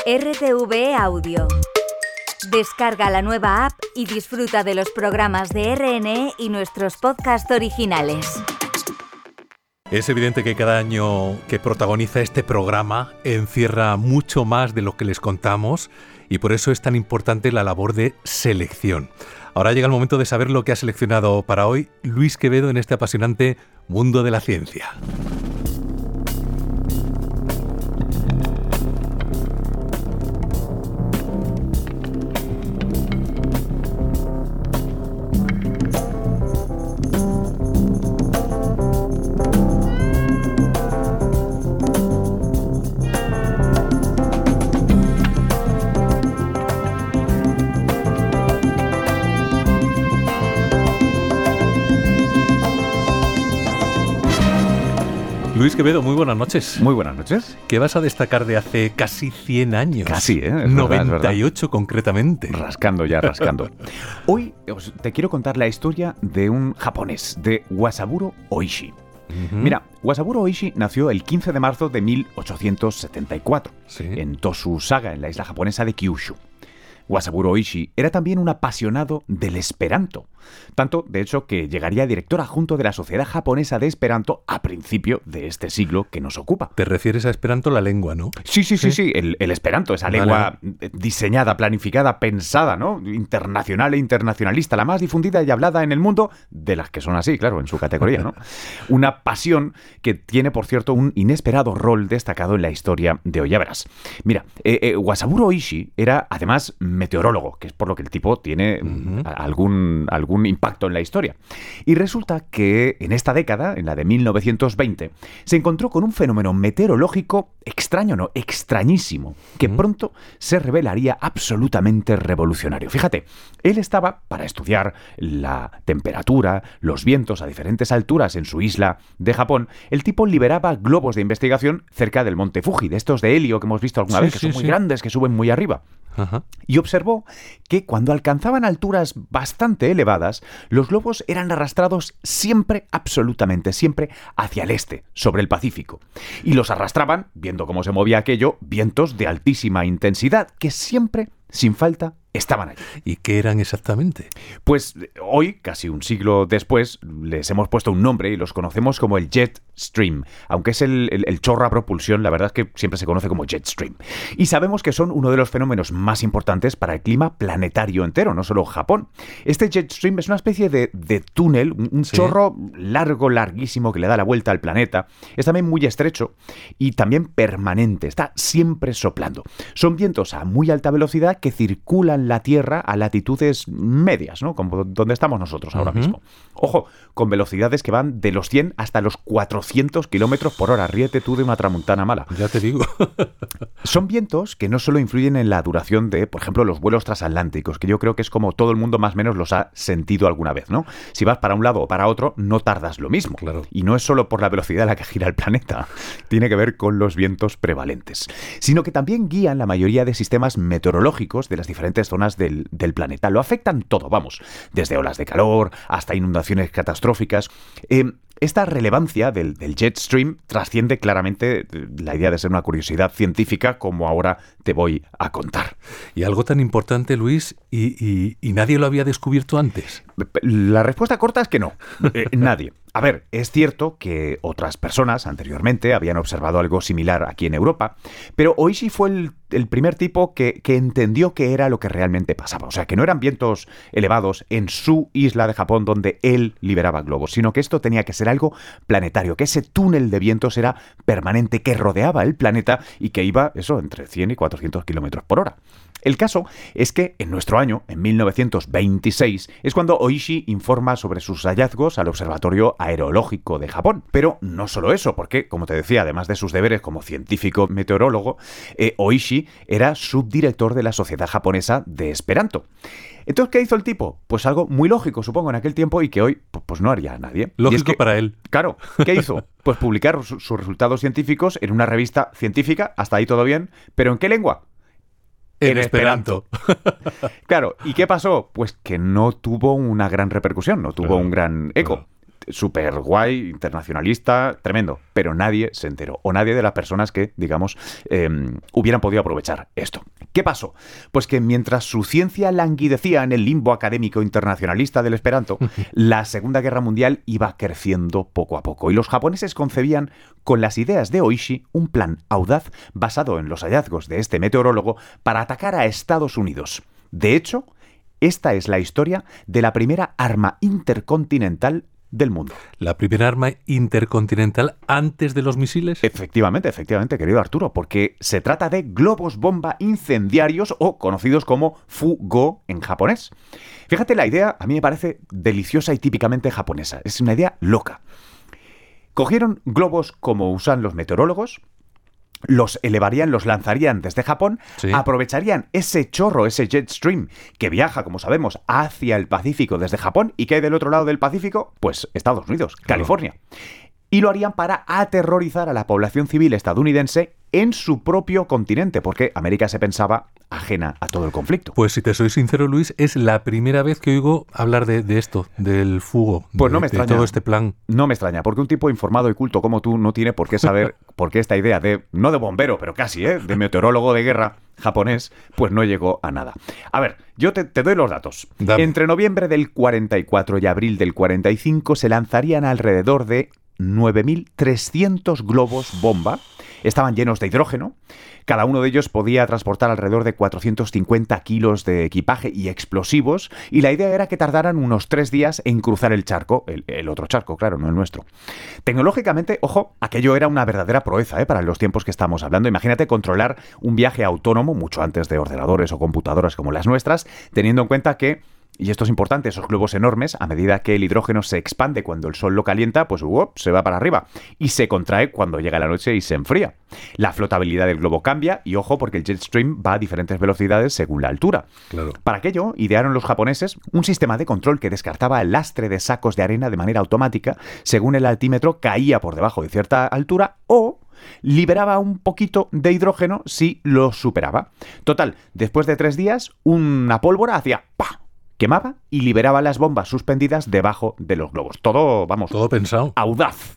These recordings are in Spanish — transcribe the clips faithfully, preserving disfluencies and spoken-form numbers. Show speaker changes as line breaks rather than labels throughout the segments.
R T V E Audio. Descarga la nueva app y disfruta de los programas de R N E y nuestros podcasts originales.
Es evidente que cada año que protagoniza este programa encierra mucho más de lo que les contamos y por eso es tan importante la labor de selección. Ahora llega el momento de saber lo que ha seleccionado para hoy Luis Quevedo en este apasionante mundo de la ciencia. Luis Quevedo, muy buenas noches.
Muy buenas noches.
¿Qué vas a destacar de hace casi cien años?
Casi, ¿eh? Es
noventa y ocho
verdad,
concretamente.
Rascando ya, rascando. Hoy os, te quiero contar la historia de un japonés, de Wasaburo Oishi. Uh-huh. Mira, Wasaburo Oishi nació el quince de marzo de mil ochocientos setenta y cuatro, ¿sí?, en Tosu Saga, en la isla japonesa de Kyushu. Wasaburo Oishi era también un apasionado del Esperanto, tanto, de hecho, que llegaría director adjunto de la Sociedad Japonesa de Esperanto a principio de este siglo que nos ocupa.
¿Te refieres a Esperanto, la lengua, no?
Sí, sí, sí, sí, sí. El, el Esperanto, esa lengua vale. diseñada, planificada, pensada, ¿no? Internacional e internacionalista, la más difundida y hablada en el mundo, de las que son así, claro, en su categoría, ¿no? Una pasión que tiene, por cierto, un inesperado rol destacado en la historia de hoy. Ya verás. Mira, eh, eh, Wasaburo Oishi era, además, meteorólogo, que es por lo que el tipo tiene uh-huh. algún, algún impacto en la historia. Y resulta que en esta década, en la de mil novecientos veinte, se encontró con un fenómeno meteorológico extraño, no, extrañísimo, que uh-huh. pronto se revelaría absolutamente revolucionario. Fíjate, él estaba para estudiar la temperatura, los vientos a diferentes alturas en su isla de Japón. El tipo liberaba globos de investigación cerca del monte Fuji, de estos de helio que hemos visto alguna
sí,
vez, que
sí,
son muy
sí.
grandes, que suben muy arriba.
Ajá.
Y observó que cuando alcanzaban alturas bastante elevadas, los globos eran arrastrados siempre, absolutamente siempre, hacia el este, sobre el Pacífico. Y los arrastraban, viendo cómo se movía aquello, vientos de altísima intensidad, que siempre, sin falta, estaban allí.
¿Y qué eran exactamente?
Pues hoy, casi un siglo después, les hemos puesto un nombre y los conocemos como el Jet Stream. Aunque es el, el, el chorro a propulsión, la verdad es que siempre se conoce como Jet Stream. Y sabemos que son uno de los fenómenos más importantes para el clima planetario entero, no solo Japón. Este Jet Stream es una especie de, de túnel, un, un ¿sí? chorro largo, larguísimo, que le da la vuelta al planeta. Es también muy estrecho y también permanente. Está siempre soplando. Son vientos a muy alta velocidad que circulan la Tierra a latitudes medias, ¿no? Como donde estamos nosotros ahora uh-huh. mismo. Ojo, con velocidades que van de los cien hasta los cuatrocientos kilómetros por hora. Ríete tú de una tramuntana mala.
Ya te digo.
Son vientos que no solo influyen en la duración de, por ejemplo, los vuelos transatlánticos, que yo creo que es como todo el mundo más o menos los ha sentido alguna vez, ¿no? Si vas para un lado o para otro, no tardas lo mismo.
Claro.
Y no es solo por la velocidad a la que gira el planeta. Tiene que ver con los vientos prevalentes. Sino que también guían la mayoría de sistemas meteorológicos de las diferentes zonas del, del planeta. Lo afectan todo, vamos, desde olas de calor hasta inundaciones catastróficas. Eh, Esta relevancia del, del jet stream trasciende claramente la idea de ser una curiosidad científica, como ahora te voy a contar.
Y algo tan importante, Luis, y, y, y nadie lo había descubierto antes.
La respuesta corta es que no, eh, nadie. A ver, es cierto que otras personas anteriormente habían observado algo similar aquí en Europa, pero Oishi fue el, el primer tipo que, que entendió qué era lo que realmente pasaba. O sea, que no eran vientos elevados en su isla de Japón donde él liberaba globos, sino que esto tenía que ser algo planetario, que ese túnel de vientos era permanente, que rodeaba el planeta y que iba, eso, entre cien y cuatrocientos kilómetros por hora. El caso es que en nuestro año, en mil novecientos veintiséis, es cuando Oishi informa sobre sus hallazgos al Observatorio Aerológico de Japón. Pero no solo eso, porque, como te decía, además de sus deberes como científico meteorólogo, eh, Oishi era subdirector de la Sociedad Japonesa de Esperanto. Entonces, ¿qué hizo el tipo? Pues algo muy lógico, supongo, en aquel tiempo y que hoy pues no haría nadie.
Lógico
es que,
para él.
Claro, ¿qué hizo? Pues publicar su, sus resultados científicos en una revista científica, hasta ahí todo bien, ¿pero en qué lengua?
En Esperanto.
Claro, ¿y qué pasó? Pues que no tuvo una gran repercusión, no tuvo claro, un gran eco.
Claro.
súper guay, internacionalista, tremendo, pero nadie se enteró, o nadie de las personas que, digamos, eh, hubieran podido aprovechar esto. ¿Qué pasó? Pues que mientras su ciencia languidecía en el limbo académico internacionalista del esperanto, la Segunda Guerra Mundial iba creciendo poco a poco, y los japoneses concebían con las ideas de Oishi un plan audaz basado en los hallazgos de este meteorólogo para atacar a Estados Unidos. De hecho, esta es la historia de la primera arma intercontinental del mundo.
¿La primera arma intercontinental antes de los misiles?
Efectivamente, efectivamente, querido Arturo, porque se trata de globos bomba incendiarios o conocidos como Fu-Go en japonés. Fíjate, la idea a mí me parece deliciosa y típicamente japonesa. Es una idea loca. Cogieron globos como usan los meteorólogos, los elevarían, los lanzarían desde Japón, sí. aprovecharían ese chorro, ese jet stream que viaja, como sabemos, hacia el Pacífico desde Japón. ¿Y qué hay del otro lado del Pacífico? Pues Estados Unidos, claro. California. Y lo harían para aterrorizar a la población civil estadounidense en su propio continente, porque América se pensaba ajena a todo el conflicto.
Pues si te soy sincero, Luis, es la primera vez que oigo hablar de, de esto, del Fugo,
pues
de,
no me extraña,
de todo este plan.
No me extraña, porque un tipo informado y culto como tú no tiene por qué saber por qué esta idea de, no de bombero, pero casi, ¿eh? de meteorólogo de guerra japonés, pues no llegó a nada. A ver, yo te, te doy los datos. Dame. Entre noviembre del cuarenta y cuatro y abril del cuarenta y cinco se lanzarían alrededor de nueve mil trescientos globos bomba. Estaban llenos de hidrógeno. Cada uno de ellos podía transportar alrededor de cuatrocientos cincuenta kilos de equipaje y explosivos, y la idea era que tardaran unos tres días en cruzar el charco, el, el otro charco, claro, no el nuestro. Tecnológicamente, ojo, aquello era una verdadera proeza, ¿eh? Para los tiempos que estamos hablando. Imagínate controlar un viaje autónomo mucho antes de ordenadores o computadoras como las nuestras, teniendo en cuenta que, y esto es importante, esos globos enormes, a medida que el hidrógeno se expande cuando el sol lo calienta, pues uh, se va para arriba y se contrae cuando llega la noche y se enfría. La flotabilidad del globo cambia y ojo porque el jet stream va a diferentes velocidades según la altura.
Claro.
Para aquello, idearon los japoneses un sistema de control que descartaba el lastre de sacos de arena de manera automática según el altímetro caía por debajo de cierta altura o liberaba un poquito de hidrógeno si lo superaba. Total, después de tres días, una pólvora hacía ¡pah! Quemaba y liberaba las bombas suspendidas debajo de los globos. Todo, vamos,
todo pensado.
Audaz.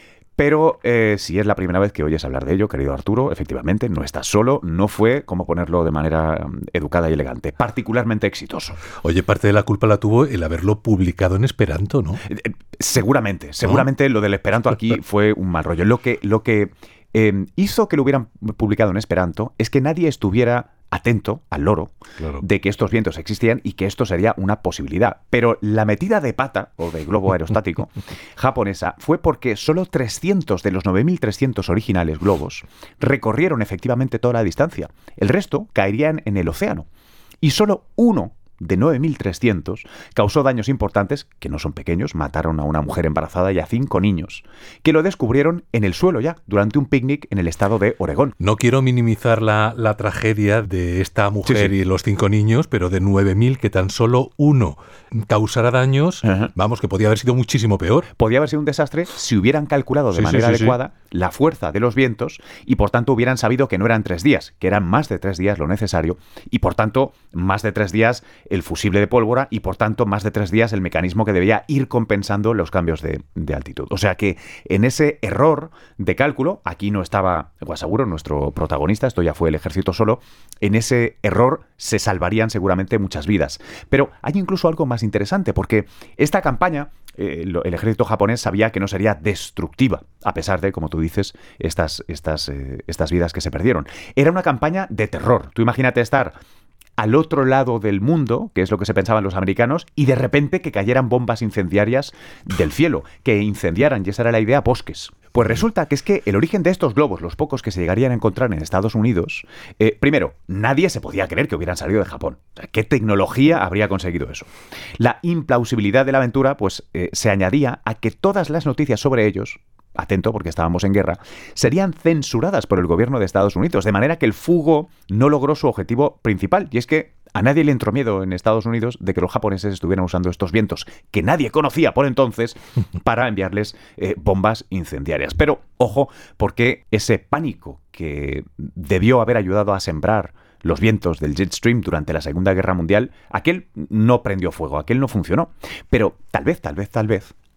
Pero eh, si es la primera vez que oyes hablar de ello, querido Arturo, efectivamente, no estás solo, no fue, como ponerlo de manera educada y elegante, particularmente exitoso.
Oye, parte de la culpa la tuvo el haberlo publicado en Esperanto, ¿no?
Eh, eh, seguramente, seguramente ¿no? Lo del Esperanto aquí fue un mal rollo. Lo que, lo que eh, hizo que lo hubieran publicado en Esperanto es que nadie estuviera atento al loro claro. de que estos vientos existían y que esto sería una posibilidad. Pero la metida de pata, o de globo aerostático, japonesa, fue porque solo trescientos de los nueve mil trescientos originales globos recorrieron efectivamente toda la distancia. El resto caerían en el océano. Y solo uno de nueve mil trescientos causó daños importantes, que no son pequeños, mataron a una mujer embarazada y a cinco niños, que lo descubrieron en el suelo ya, durante un picnic en el estado de Oregón.
No quiero minimizar la, la tragedia de esta mujer sí, sí. y los cinco niños, pero de nueve mil que tan solo uno causara daños, uh-huh. vamos, que podía haber sido muchísimo peor.
Podía haber sido un desastre si hubieran calculado de sí, manera sí, sí, adecuada sí. la fuerza de los vientos y por tanto hubieran sabido que no eran tres días, que eran más de tres días lo necesario y por tanto más de tres días el fusible de pólvora y por tanto más de tres días el mecanismo que debía ir compensando los cambios de, de altitud. O sea que en ese error de cálculo, aquí no estaba Wasaburo, nuestro protagonista, esto ya fue el ejército solo, en ese error se salvarían seguramente muchas vidas. Pero hay incluso algo más interesante porque esta campaña, eh, lo, el ejército japonés sabía que no sería destructiva, a pesar de, como tú dices, estas, estas, eh, estas vidas que se perdieron. Era una campaña de terror. Tú imagínate estar al otro lado del mundo, que es lo que se pensaban los americanos, y de repente que cayeran bombas incendiarias del cielo, que incendiaran, y esa era la idea, bosques. Pues resulta que es que el origen de estos globos, los pocos que se llegarían a encontrar en Estados Unidos, eh, primero, nadie se podía creer que hubieran salido de Japón. O sea, ¿qué tecnología habría conseguido eso? La implausibilidad de la aventura, pues, eh, se añadía a que todas las noticias sobre ellos, atento porque estábamos en guerra, serían censuradas por el gobierno de Estados Unidos, de manera que el Fugo no logró su objetivo principal, y es que a nadie le entró miedo en Estados Unidos de que los japoneses estuvieran usando estos vientos, que nadie conocía por entonces, para enviarles eh, bombas incendiarias. Pero, ojo, porque ese pánico que debió haber ayudado a sembrar los vientos del jet stream durante la Segunda Guerra Mundial, aquel no prendió fuego, aquel no funcionó. Pero tal vez, tal vez, tal vez,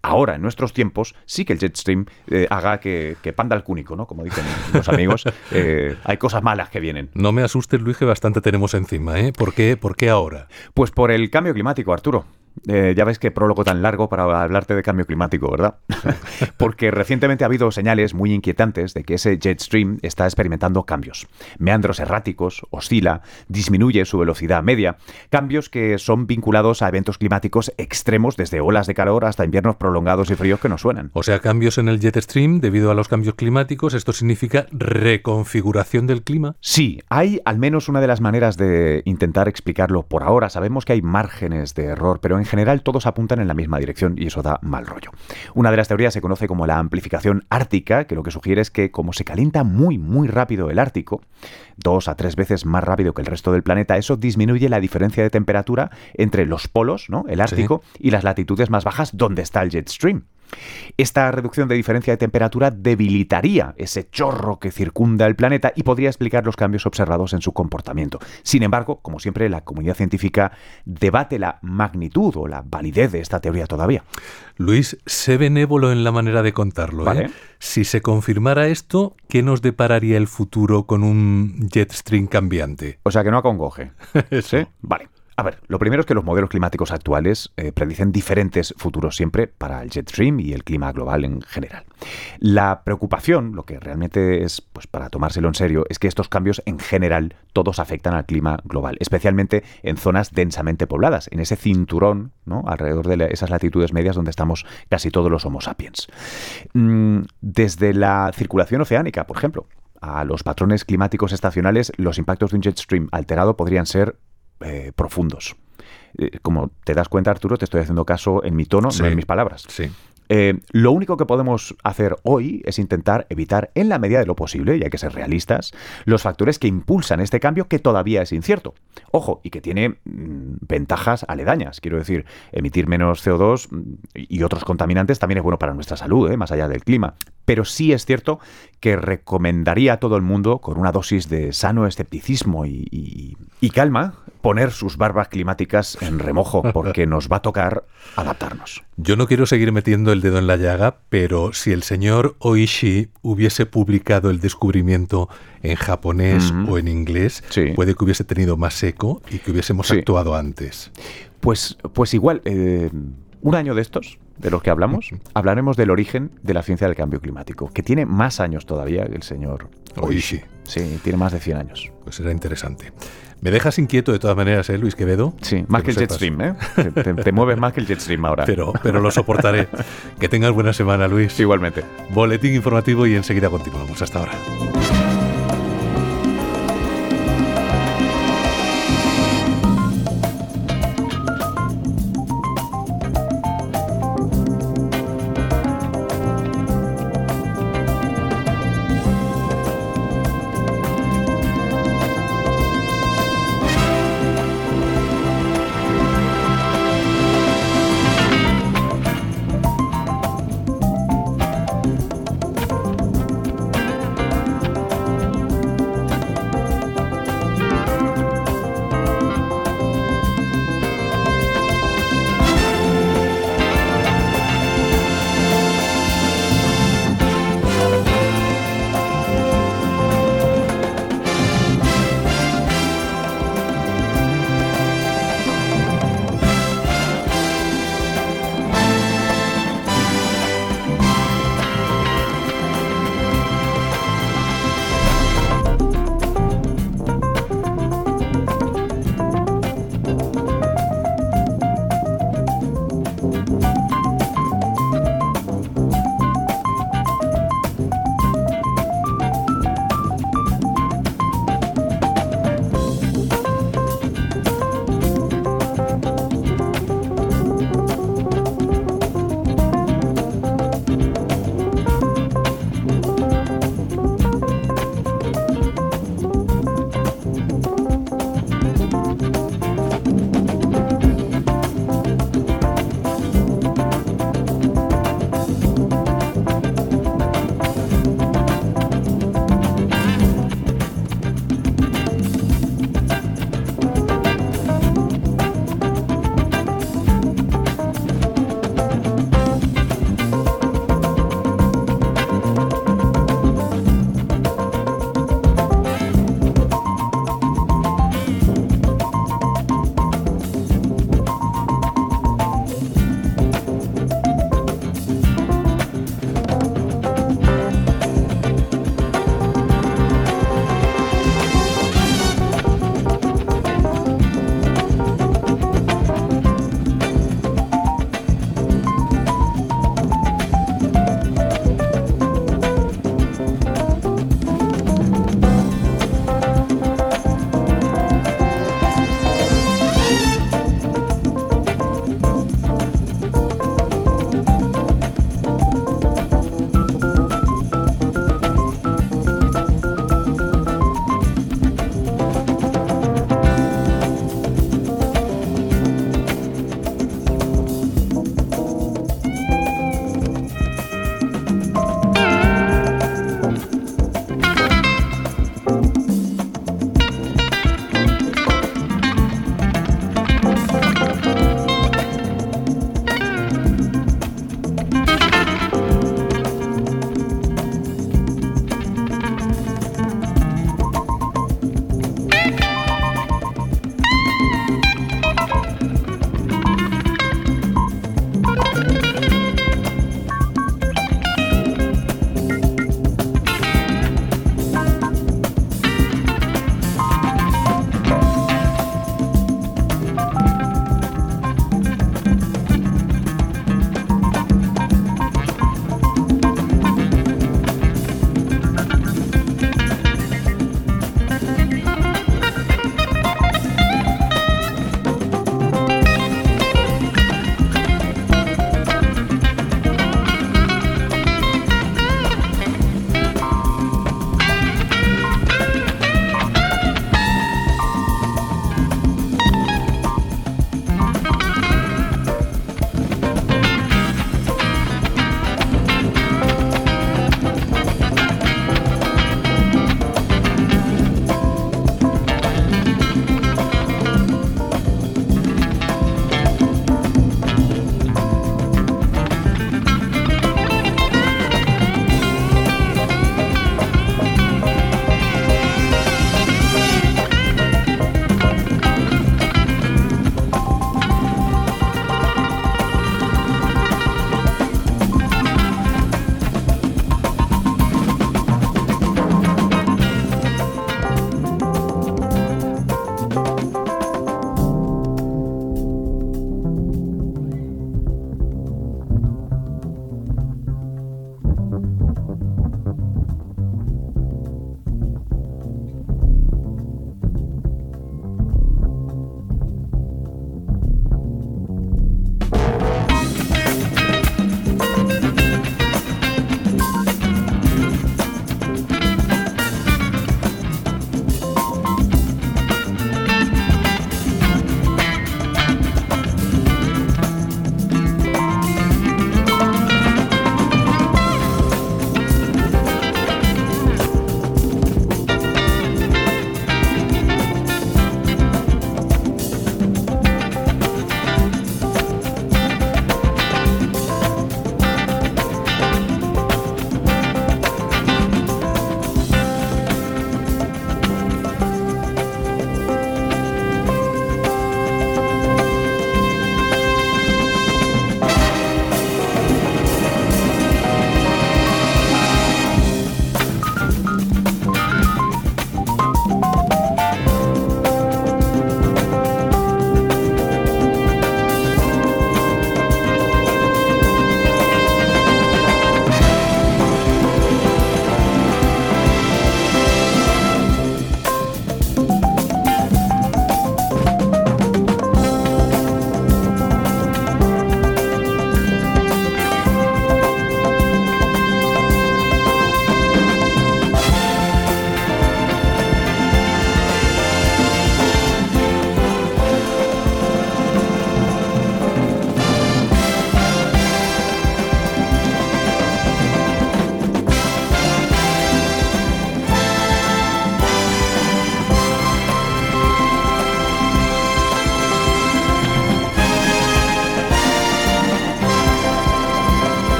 ahora, en nuestros tiempos, sí que el jet stream eh, haga que, que panda el cúnico, ¿no? Como dicen los amigos, eh, hay cosas malas que vienen.
No me asustes, Luis, que bastante tenemos encima, ¿eh? ¿Por qué, ¿Por qué ahora?
Pues por el cambio climático, Arturo. Eh, ya ves qué prólogo tan largo para hablarte de cambio climático, ¿verdad? Porque recientemente ha habido señales muy inquietantes de que ese jet stream está experimentando cambios. Meandros erráticos, oscila, disminuye su velocidad media, cambios que son vinculados a eventos climáticos extremos, desde olas de calor hasta inviernos prolongados y fríos que no suenan.
O sea, cambios en el jet stream debido a los cambios climáticos. ¿Esto significa reconfiguración del clima?
Sí, hay al menos una de las maneras de intentar explicarlo por ahora. Sabemos que hay márgenes de error, pero en general todos apuntan en la misma dirección y eso da mal rollo. Una de las teorías se conoce como la amplificación ártica, que lo que sugiere es que como se calienta muy muy rápido el Ártico, dos a tres veces más rápido que el resto del planeta, eso disminuye la diferencia de temperatura entre los polos, ¿no? El Ártico, sí, y las latitudes más bajas donde está el jet stream. Esta reducción de diferencia de temperatura debilitaría ese chorro que circunda el planeta y podría explicar los cambios observados en su comportamiento. Sin embargo, como siempre, la comunidad científica debate la magnitud o la validez de esta teoría todavía.
Luis, sé benévolo en la manera de contarlo, ¿eh?
¿Vale?
Si se confirmara esto, ¿qué nos depararía el futuro con un jet stream cambiante?
O sea, que no acongoje.
Eso.
¿Sí? Vale. A ver, lo primero es que los modelos climáticos actuales eh, predicen diferentes futuros siempre para el jet stream y el clima global en general. La preocupación, lo que realmente es, pues para tomárselo en serio, es que estos cambios en general todos afectan al clima global, especialmente en zonas densamente pobladas, en ese cinturón, ¿no?, alrededor de la, esas latitudes medias donde estamos casi todos los Homo sapiens. Mm, desde la circulación oceánica, por ejemplo, a los patrones climáticos estacionales, los impactos de un jet stream alterado podrían ser Eh, profundos. Eh, como te das cuenta, Arturo, te estoy haciendo caso en mi tono,
sí,
no en mis palabras.
Sí.
Eh, lo único que podemos hacer hoy es intentar evitar, en la medida de lo posible, y hay que ser realistas, los factores que impulsan este cambio que todavía es incierto. Ojo, y que tiene mmm, ventajas aledañas. Quiero decir, emitir menos C O dos y otros contaminantes también es bueno para nuestra salud, ¿eh?, más allá del clima. Pero sí es cierto que recomendaría a todo el mundo, con una dosis de sano escepticismo y, y, y calma, poner sus barbas climáticas en remojo, porque nos va a tocar adaptarnos.
Yo no quiero seguir metiendo el dedo en la llaga, pero si el señor Oishi hubiese publicado el descubrimiento en japonés mm-hmm. o en inglés, sí, puede que hubiese tenido más eco y que hubiésemos sí. actuado antes.
Pues, pues igual, eh, un año de estos, de los que hablamos, hablaremos del origen de la ciencia del cambio climático, que tiene más años todavía que el señor Oishi. Oishi. Sí, tiene más de cien años.
Pues será interesante. Me dejas inquieto de todas maneras, ¿eh, Luis Quevedo?
Sí, más que, que el jet stream, ¿eh? Te, te, te mueves más que el jet stream ahora.
Pero, pero lo soportaré. Que tengas buena semana, Luis.
Sí, igualmente.
Boletín informativo y enseguida continuamos. Hasta ahora.